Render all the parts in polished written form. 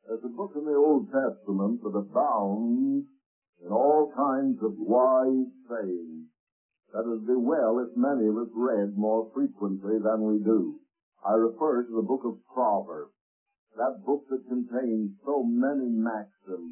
There's a book in the Old Testament that abounds in all kinds of wise sayings that it would be well if many of us read more frequently than we do. I refer to the book of Proverbs, that book that contains so many maxims,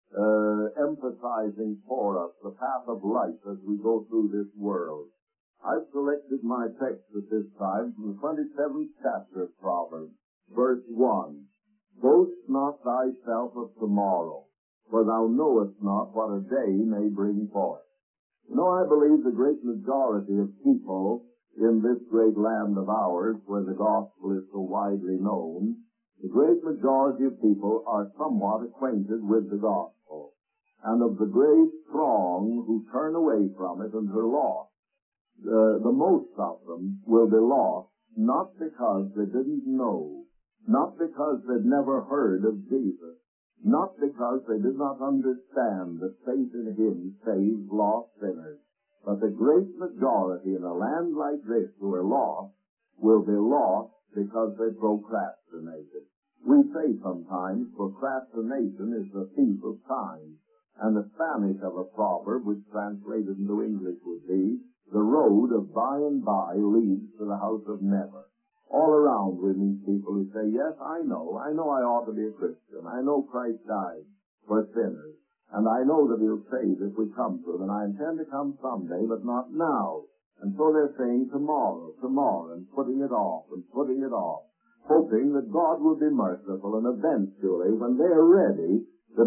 emphasizing for us the path of life as we go through this world. I've selected my text at this time from the 27th chapter of Proverbs, verse 1. Boast not thyself of tomorrow, for thou knowest not what a day may bring forth. You know, I believe the great majority of people in this great land of ours, where the gospel is so widely known, the great majority of people are somewhat acquainted with the gospel. And of the great throng who turn away from it and are lost, the most of them will be lost, not because they didn't know, not because they'd never heard of Jesus, not because they did not understand that faith in Him saves lost sinners, but the great majority in a land like this who are lost will be lost because they procrastinated. We say sometimes procrastination is the thief of time, and the Spanish of a proverb, which translated into English would be, the road of by and by leads to the house of never. All around we meet people who say, yes, I know I ought to be a Christian. I know Christ died for sinners. And I know that He'll save if we come to Him. And I intend to come someday, but not now. And so they're saying tomorrow, and putting it off, hoping that God will be merciful, and eventually, when they are ready, that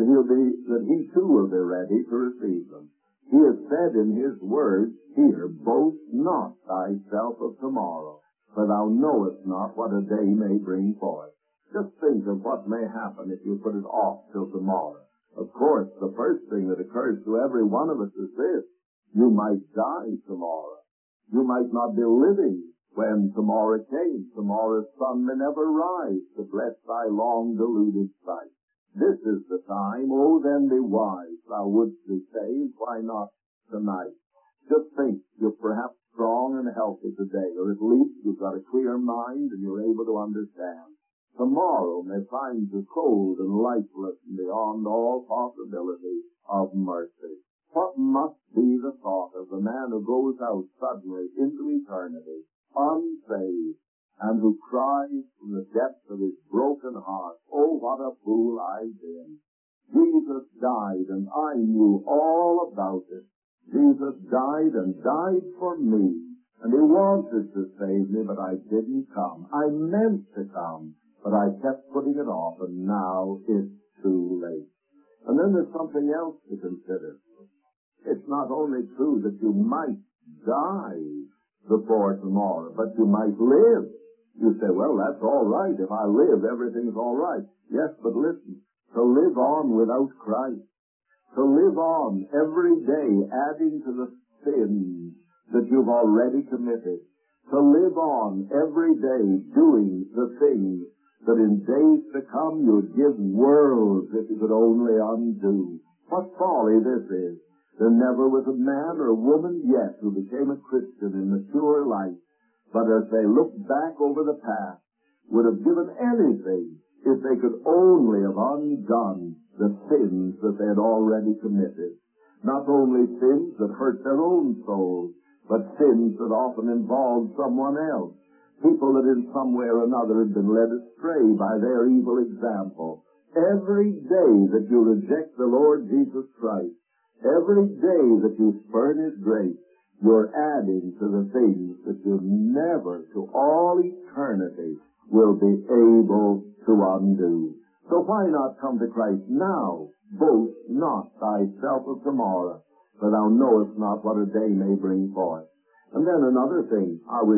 He too will be ready to receive them. He has said in His words here, boast not thyself of tomorrow, for thou knowest not what a day may bring forth. Just think of what may happen if you put it off till tomorrow. Of course, the first thing that occurs to every one of us is this: you might die tomorrow. You might not be living when tomorrow came. Tomorrow's sun may never rise to bless thy long deluded sight. This is the time, oh then be wise, thou wouldst be saved, why not tonight? Just think, you're perhaps strong and healthy today, or at least you've got a clear mind and you're able to understand. Tomorrow may find you cold and lifeless and beyond all possibility of mercy. What must be the thought of the man who goes out suddenly into eternity, unsaved, and who cries from the depths of his broken heart, oh, what a fool I've been. Jesus died, and I knew all about it. Jesus died and died for me, and He wanted to save me, but I didn't come. I meant to come, but I kept putting it off, and now it's too late. And then there's something else to consider. It's not only true that you might die before tomorrow, but you might live. You say, well, that's all right. If I live, everything's all right. Yes, but listen, to live on without Christ, to live on every day adding to the sins that you've already committed, to live on every day doing the things that in days to come you'd give worlds if you could only undo. What folly this is. There never was a man or a woman yet who became a Christian in mature life, but as they looked back over the past, would have given anything if they could only have undone the sins that they had already committed. Not only sins that hurt their own souls, but sins that often involved someone else. People that in some way or another had been led astray by their evil example. Every day that you reject the Lord Jesus Christ, every day that you spurn His grace, you're adding to the things that you never, to all eternity, will be able to undo. So why not come to Christ now? Boast not thyself of tomorrow, for thou knowest not what a day may bring forth. And then another thing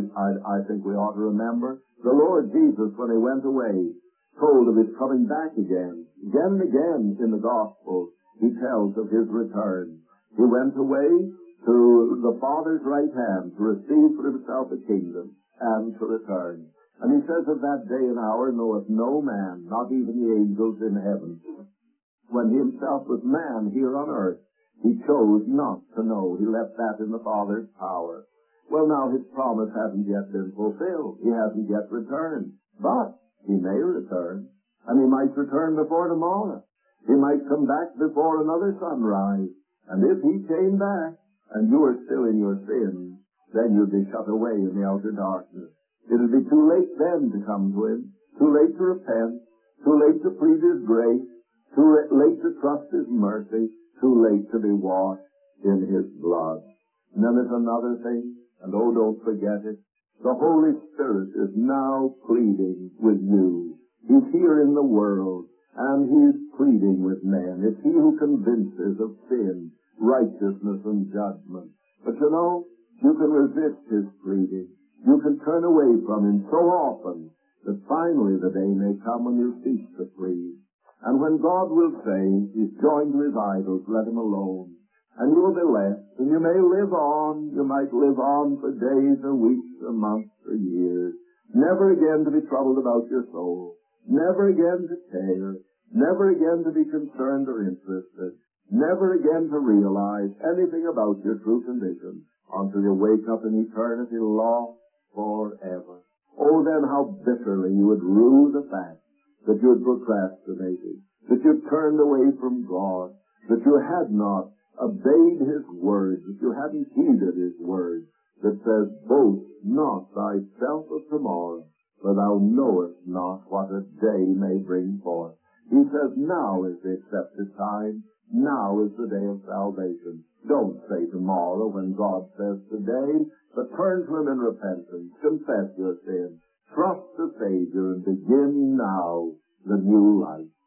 I think we ought to remember. The Lord Jesus, when He went away, told of His coming back again. Again and again in the Gospels, He tells of His return. He went away to the Father's right hand to receive for Himself a kingdom and to return. And He says of that day and hour knoweth no man, not even the angels in heaven. When He Himself was man here on earth, He chose not to know. He left that in the Father's power. Well, now His promise hasn't yet been fulfilled. He hasn't yet returned. But He may return. and he might return before tomorrow. He might come back before another sunrise. And if he came back, and you are still in your sins, then you'd be shut away in the outer darkness. It'll be too late then to come to him, too late to repent, too late to plead his grace, too late to trust his mercy, too late to be washed in his blood. And then there's another thing, and oh, don't forget it. The Holy Spirit is now pleading with you. He's here in the world, and he's pleading with men. It's he who convinces of sin, righteousness, and judgment. But you know, you can resist his pleading. You can turn away from him so often that finally the day may come when you cease to plead. And when God will say, he's joined to his idols, let him alone. And you will be left, and you may live on. You might live on for days or weeks or months or years, never again to be troubled about your soul, never again to care, never again to be concerned or interested, never again to realize anything about your true condition until you wake up in eternity lost forever. Oh, then how bitterly you would rue the fact that you had procrastinated, that you had turned away from God, that you had not obeyed his word, that you hadn't heeded his word that says, boast not thyself of tomorrow, for thou knowest not what a day may bring forth. He says, now is the accepted time. Now is the day of salvation. Don't say tomorrow when God says today, but turn to him in repentance, confess your sin, trust the Savior, and begin now the new life.